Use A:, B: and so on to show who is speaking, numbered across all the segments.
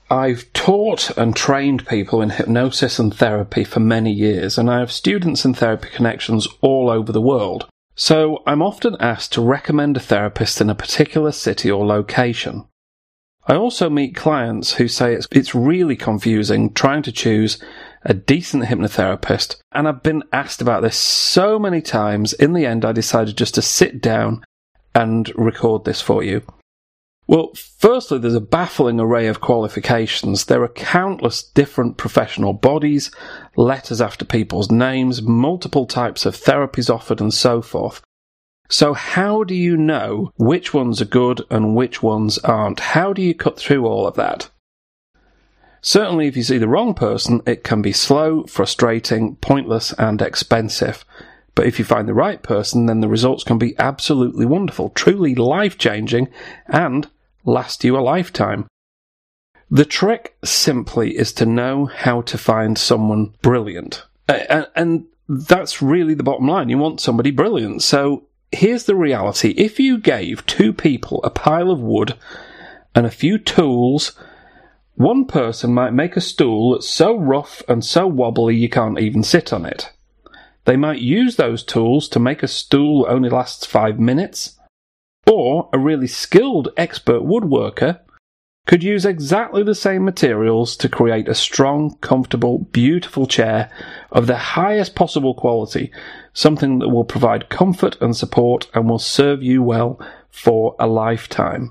A: I've taught and trained people in hypnosis and therapy for many years, and I have students in Therapy Connections all over the world. So I'm often asked to recommend a therapist in a particular city or location. I also meet clients who say it's really confusing trying to choose a decent hypnotherapist, and I've been asked about this so many times. In the end, I decided just to sit down and record this for you. Well, firstly, there's a baffling array of qualifications. There are countless different professional bodies, letters after people's names, multiple types of therapies offered, and so forth. So how do you know which ones are good and which ones aren't? How do you cut through all of that? Certainly, if you see the wrong person, it can be slow, frustrating, pointless, and expensive. But if you find the right person, then the results can be absolutely wonderful, truly life-changing, and last you a lifetime. The trick simply is to know how to find someone brilliant. And that's really the bottom line. You want somebody brilliant. So here's the reality. If you gave two people a pile of wood and a few tools, one person might make a stool that's so rough and so wobbly you can't even sit on it. They might use those tools to make a stool that only lasts 5 minutes. Or a really skilled expert woodworker could use exactly the same materials to create a strong, comfortable, beautiful chair of the highest possible quality, something that will provide comfort and support and will serve you well for a lifetime.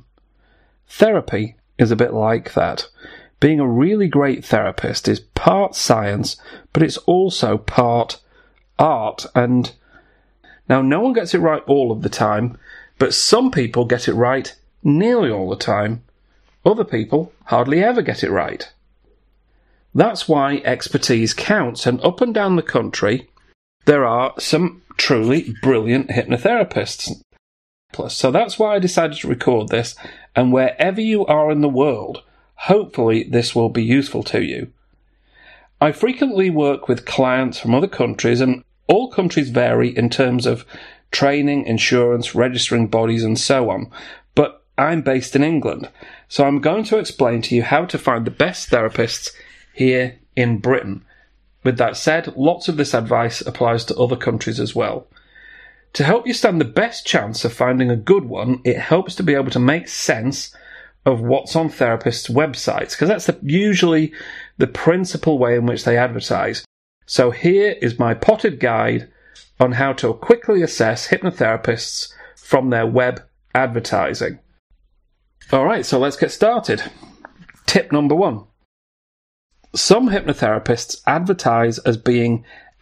A: Therapy is a bit like that. Being a really great therapist is part science, but it's also part art. And now, no one gets it right all of the time, but some people get it right nearly all the time. Other people hardly ever get it right. That's why expertise counts, and up and down the country, there are some truly brilliant hypnotherapists. So that's why I decided to record this, and wherever you are in the world, hopefully this will be useful to you. I frequently work with clients from other countries, and all countries vary in terms of training, insurance, registering bodies, and so on. But I'm based in England, so I'm going to explain to you how to find the best therapists here in Britain. With that said, lots of this advice applies to other countries as well. To help you stand the best chance of finding a good one, it helps to be able to make sense of what's on therapists' websites, because that's usually the principal way in which they advertise. So here is my potted guide on how to quickly assess hypnotherapists from their web advertising. Alright, so let's get started. Tip number 1. Some hypnotherapists advertise as being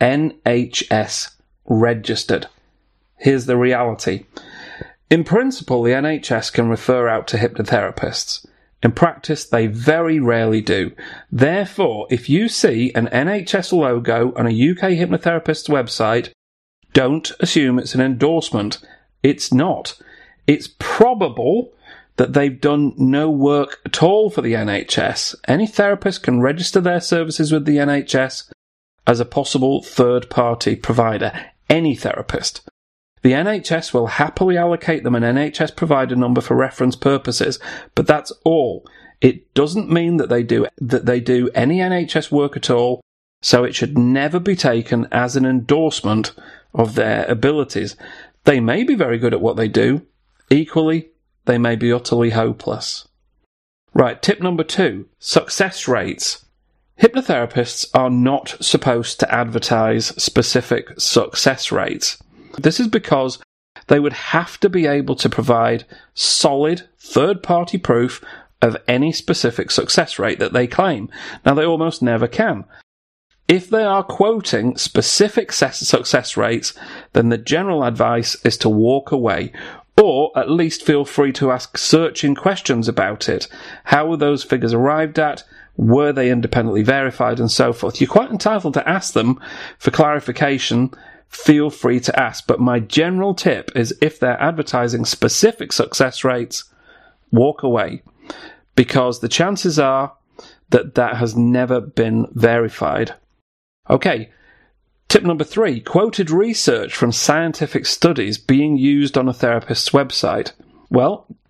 A: NHS registered. Here's the reality. In principle, the NHS can refer out to hypnotherapists. In practice, they very rarely do. Therefore, if you see an NHS logo on a UK hypnotherapist's website, don't assume it's an endorsement. It's not. It's probable that they've done no work at all for the NHS. Any therapist can register their services with the NHS as a possible third-party provider. Any therapist. The NHS will happily allocate them an NHS provider number for reference purposes, but that's all. It doesn't mean that they do any NHS work at all, so it should never be taken as an endorsement of their abilities. They may be very good at what they do. Equally, they may be utterly hopeless. Right, tip number 2, success rates. Hypnotherapists are not supposed to advertise specific success rates. This is because they would have to be able to provide solid third-party proof of any specific success rate that they claim. Now, they almost never can. If they are quoting specific success rates, then the general advice is to walk away, or at least feel free to ask searching questions about it. How were those figures arrived at? Were they independently verified? And so forth. You're quite entitled to ask them for clarification. Feel free to ask. But my general tip is if they're advertising specific success rates, walk away. Because the chances are that that has never been verified. Okay, tip number 3, quoted research from scientific studies being used on a therapist's website. Well,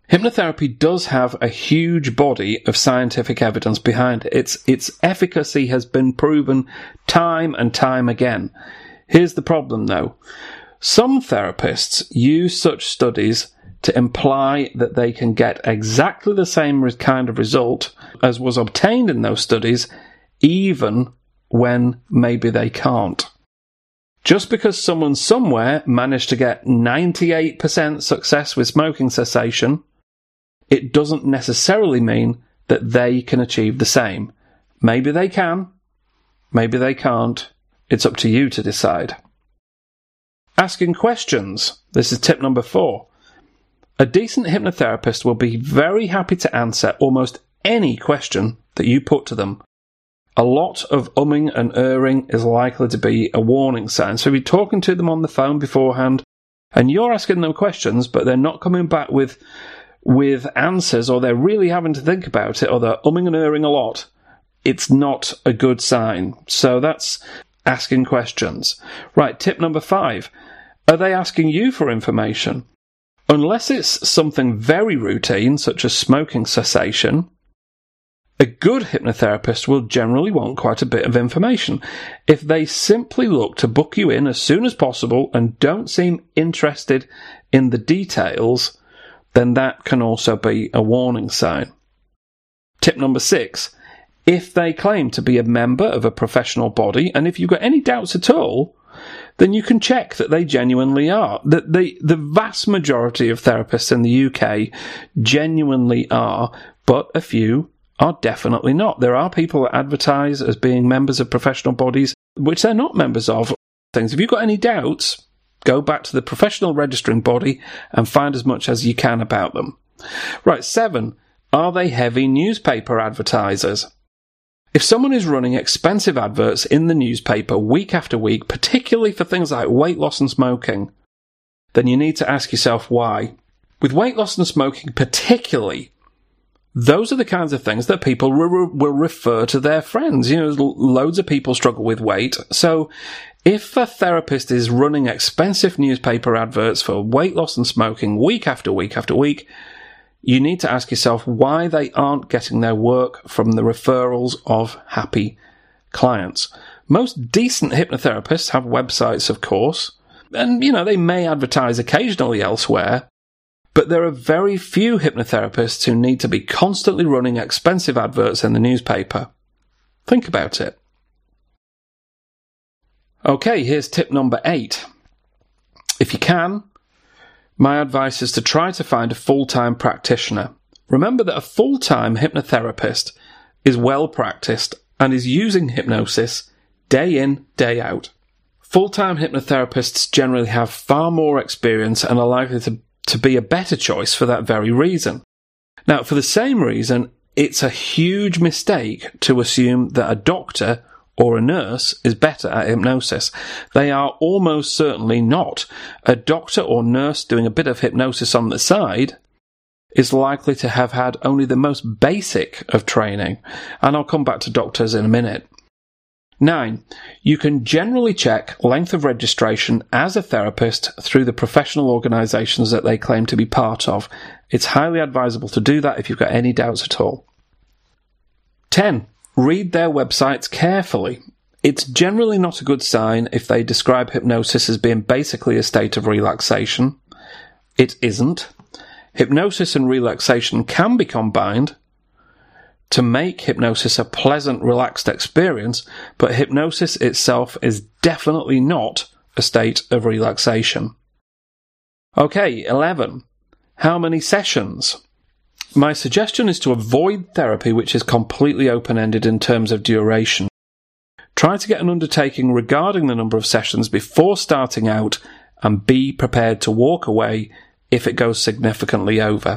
A: Hypnotherapy does have a huge body of scientific evidence behind it. Its efficacy has been proven time and time again. Here's the problem, though. Some therapists use such studies to imply that they can get exactly the same kind of result as was obtained in those studies, even when maybe they can't. Just because someone somewhere managed to get 98% success with smoking cessation, it doesn't necessarily mean that they can achieve the same. Maybe they can, maybe they can't. It's up to you to decide. Asking questions. This is tip number 4. A decent hypnotherapist will be very happy to answer almost any question that you put to them. A lot of umming and erring is likely to be a warning sign. So if you're talking to them on the phone beforehand and you're asking them questions, but they're not coming back with answers, or they're really having to think about it, or they're umming and erring a lot, it's not a good sign. So that's asking questions. Right, tip number 5. Are they asking you for information? Unless it's something very routine, such as smoking cessation, a good hypnotherapist will generally want quite a bit of information. If they simply look to book you in as soon as possible and don't seem interested in the details, then that can also be a warning sign. Tip number 6. If they claim to be a member of a professional body, and if you've got any doubts at all, then you can check that they genuinely are. The vast majority of therapists in the UK genuinely are, but a few are definitely not. There are people that advertise as being members of professional bodies, which they're not members of. If you've got any doubts, go back to the professional registering body and find as much as you can about them. Right, 7. Are they heavy newspaper advertisers? If someone is running expensive adverts in the newspaper week after week, particularly for things like weight loss and smoking, then you need to ask yourself why. With weight loss and smoking particularly, those are the kinds of things that people will refer to their friends. Loads of people struggle with weight. So if a therapist is running expensive newspaper adverts for weight loss and smoking week after week after week, you need to ask yourself why they aren't getting their work from the referrals of happy clients. Most decent hypnotherapists have websites, of course, and, they may advertise occasionally elsewhere, but there are very few hypnotherapists who need to be constantly running expensive adverts in the newspaper. Think about it. Okay, here's tip number 8. If you can, my advice is to try to find a full-time practitioner. Remember that a full-time hypnotherapist is well practiced and is using hypnosis day in, day out. Full-time hypnotherapists generally have far more experience and are likely to be a better choice for that very reason. Now, for the same reason, it's a huge mistake to assume that a doctor or a nurse is better at hypnosis. They are almost certainly not. A doctor or nurse doing a bit of hypnosis on the side is likely to have had only the most basic of training, and I'll come back to doctors in a minute. 9. You can generally check length of registration as a therapist through the professional organisations that they claim to be part of. It's highly advisable to do that if you've got any doubts at all. 10. Read their websites carefully. It's generally not a good sign if they describe hypnosis as being basically a state of relaxation. It isn't. Hypnosis and relaxation can be combined to make hypnosis a pleasant, relaxed experience, but hypnosis itself is definitely not a state of relaxation. Okay, 11. How many sessions? My suggestion is to avoid therapy which is completely open-ended in terms of duration. Try to get an undertaking regarding the number of sessions before starting out and be prepared to walk away if it goes significantly over.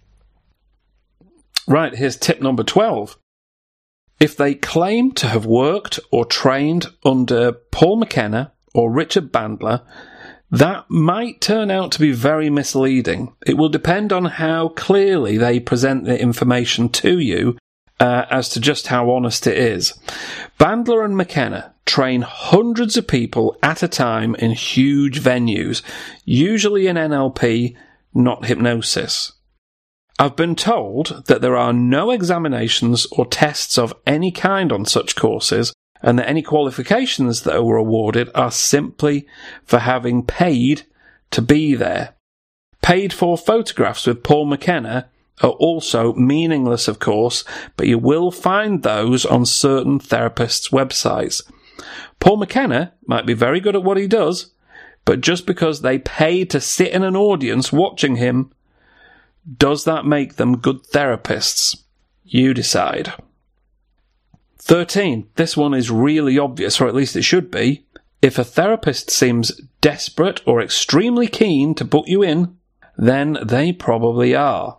A: Right, here's tip number 12. If they claim to have worked or trained under Paul McKenna or Richard Bandler, that might turn out to be very misleading. It will depend on how clearly they present the information to you as to just how honest it is. Bandler and McKenna train hundreds of people at a time in huge venues, usually in NLP, not hypnosis. I've been told that there are no examinations or tests of any kind on such courses, and that any qualifications that were awarded are simply for having paid to be there. Paid for photographs with Paul McKenna are also meaningless, of course, but you will find those on certain therapists' websites. Paul McKenna might be very good at what he does, but just because they pay to sit in an audience watching him, does that make them good therapists? You decide. 13. This one is really obvious, or at least it should be. If a therapist seems desperate or extremely keen to book you in, then they probably are.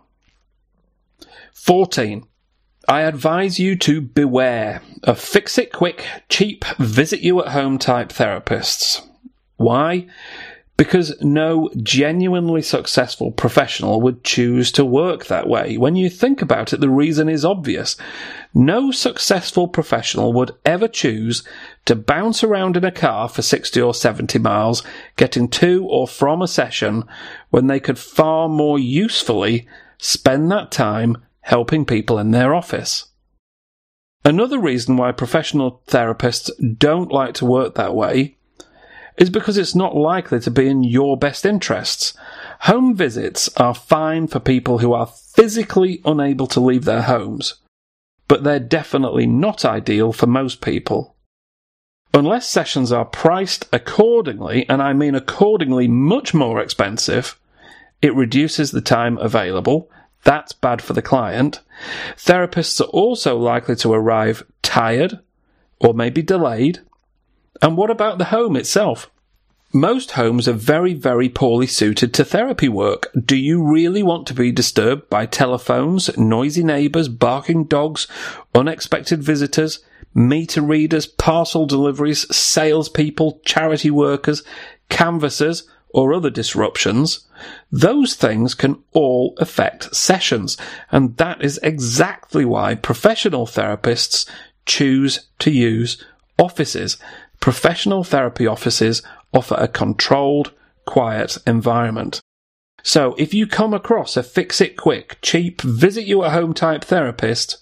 A: 14. I advise you to beware of fix-it-quick, cheap, visit-you-at-home type therapists. Why? Because no genuinely successful professional would choose to work that way. When you think about it, the reason is obvious. No successful professional would ever choose to bounce around in a car for 60 or 70 miles, getting to or from a session, when they could far more usefully spend that time helping people in their office. Another reason why professional therapists don't like to work that way is because it's not likely to be in your best interests. Home visits are fine for people who are physically unable to leave their homes, but they're definitely not ideal for most people. Unless sessions are priced accordingly, and I mean accordingly much more expensive, it reduces the time available. That's bad for the client. Therapists are also likely to arrive tired or maybe delayed. And what about the home itself? Most homes are very, very poorly suited to therapy work. Do you really want to be disturbed by telephones, noisy neighbours, barking dogs, unexpected visitors, meter readers, parcel deliveries, salespeople, charity workers, canvassers, or other disruptions? Those things can all affect sessions, and that is exactly why professional therapists choose to use offices. Professional therapy offices offer a controlled, quiet environment. So if you come across a fix-it-quick, cheap, visit-you-at-home type therapist,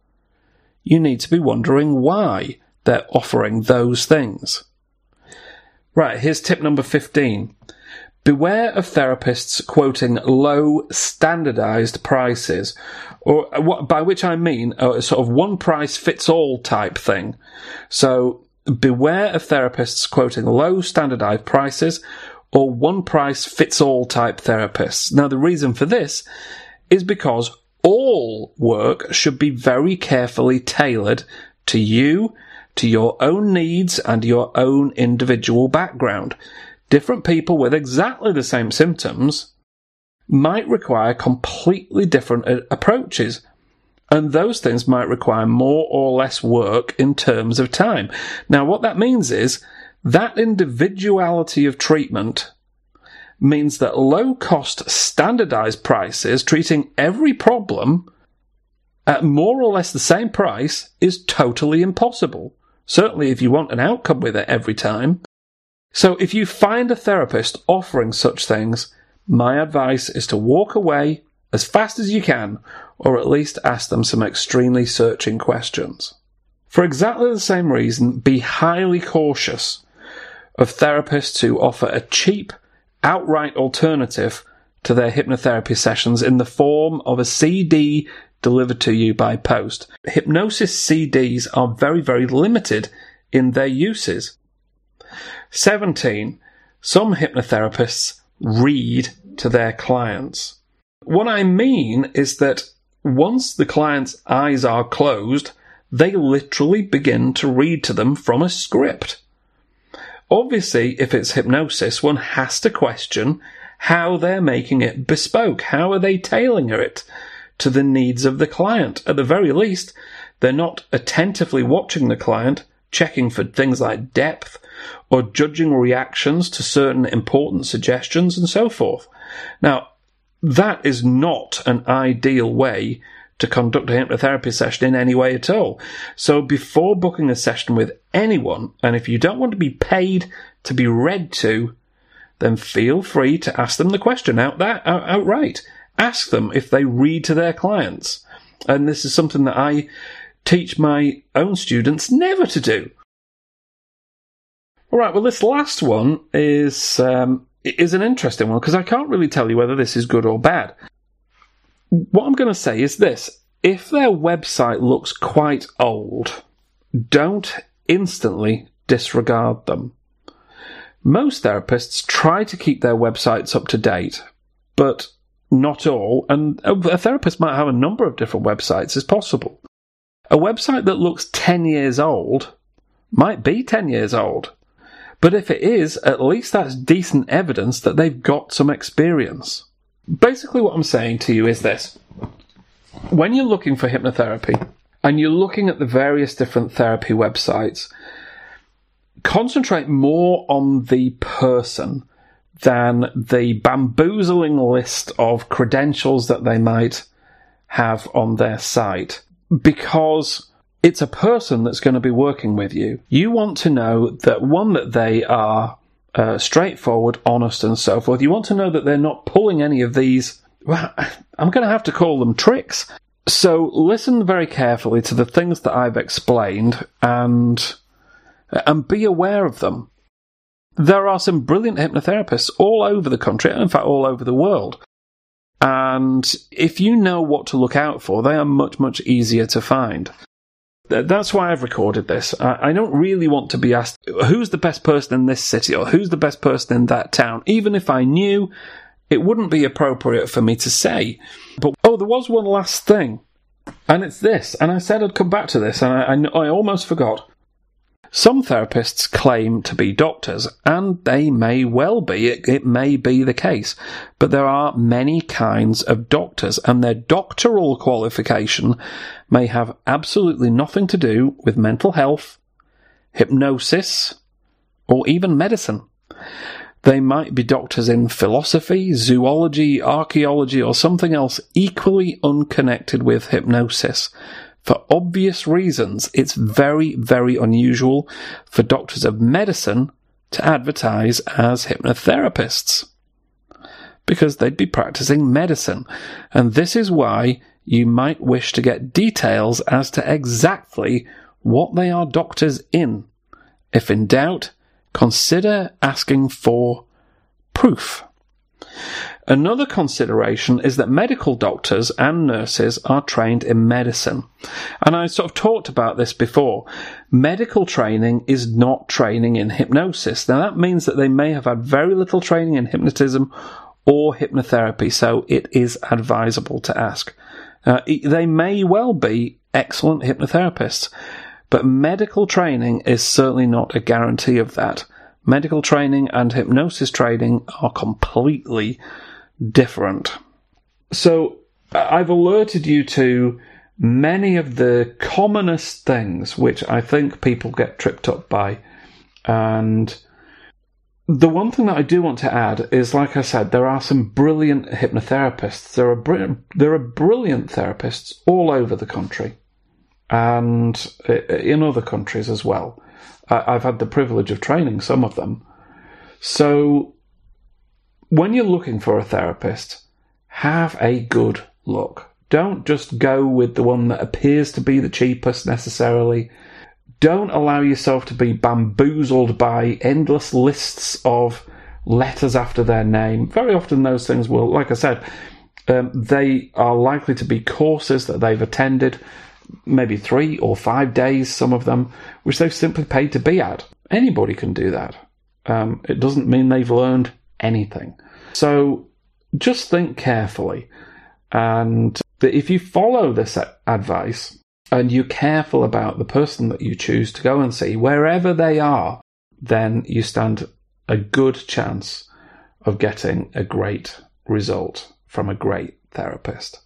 A: you need to be wondering why they're offering those things. Right, here's tip number 15. Beware of therapists quoting low, standardised prices, or by which I mean a sort of one-price-fits-all type thing. So beware of therapists quoting low, standardised prices or one-price-fits-all type therapists. Now, the reason for this is because all work should be very carefully tailored to you, to your own needs and your own individual background. Different people with exactly the same symptoms might require completely different approaches, and those things might require more or less work in terms of time. Now, what that means is that individuality of treatment means that low-cost, standardised prices treating every problem at more or less the same price is totally impossible. Certainly if you want an outcome with it every time. So if you find a therapist offering such things, my advice is to walk away as fast as you can, or at least ask them some extremely searching questions. For exactly the same reason, be highly cautious of therapists who offer a cheap, outright alternative to their hypnotherapy sessions in the form of a CD delivered to you by post. Hypnosis CDs are very, very limited in their uses. 17. Some hypnotherapists read to their clients. What I mean is that once the client's eyes are closed, they literally begin to read to them from a script. Obviously, if it's hypnosis, one has to question how they're making it bespoke. How are they tailoring it to the needs of the client? At the very least, they're not attentively watching the client, checking for things like depth, or judging reactions to certain important suggestions and so forth. Now, that is not an ideal way to conduct a hypnotherapy session in any way at all. So before booking a session with anyone, and if you don't want to be paid to be read to, then feel free to ask them the question outright. Ask them if they read to their clients. And this is something that I teach my own students never to do. All right, well, this last one is an interesting one because I can't really tell you whether this is good or bad. What I'm going to say is this. If their website looks quite old, don't instantly disregard them. Most therapists try to keep their websites up to date, but not all, and a therapist might have a number of different websites as possible. A website that looks 10 years old might be 10 years old, but if it is, at least that's decent evidence that they've got some experience. Basically what I'm saying to you is this. When you're looking for hypnotherapy, and you're looking at the various different therapy websites, concentrate more on the person than the bamboozling list of credentials that they might have on their site. Because it's a person that's going to be working with you. You want to know that, one, that they are straightforward, honest, and so forth. You want to know that they're not pulling any of these, well, I'm going to have to call them tricks. So listen very carefully to the things that I've explained and be aware of them. There are some brilliant hypnotherapists all over the country, in fact all over the world. And if you know what to look out for, they are much, much easier to find. That's why I've recorded this. I don't really want to be asked, who's the best person in this city or who's the best person in that town? Even if I knew, it wouldn't be appropriate for me to say. But, there was one last thing. And it's this. And I said I'd come back to this, and I almost forgot. Some therapists claim to be doctors, and they may well be. It may be the case. But there are many kinds of doctors, and their doctoral qualification may have absolutely nothing to do with mental health, hypnosis, or even medicine. They might be doctors in philosophy, zoology, archaeology, or something else equally unconnected with hypnosis. For obvious reasons, it's very, very unusual for doctors of medicine to advertise as hypnotherapists, because they'd be practicing medicine. And this is why you might wish to get details as to exactly what they are doctors in. If in doubt, consider asking for proof. Another consideration is that medical doctors and nurses are trained in medicine. And I sort of talked about this before. Medical training is not training in hypnosis. Now that means that they may have had very little training in hypnotism or hypnotherapy, so it is advisable to ask. They may well be excellent hypnotherapists, but medical training is certainly not a guarantee of that. Medical training and hypnosis training are completely different. So I've alerted you to many of the commonest things which I think people get tripped up by. And the one thing that I do want to add is, like I said, there are some brilliant hypnotherapists. There are brilliant therapists all over the country and in other countries as well. I've had the privilege of training some of them. So when you're looking for a therapist, have a good look. Don't just go with the one that appears to be the cheapest necessarily. Don't allow yourself to be bamboozled by endless lists of letters after their name. Very often those things will, like I said, they are likely to be courses that they've attended, maybe 3 or 5 days, some of them, which they've simply paid to be at. Anybody can do that. It doesn't mean they've learned anything. So just think carefully. And if you follow this advice and you're careful about the person that you choose to go and see, wherever they are, then you stand a good chance of getting a great result from a great therapist.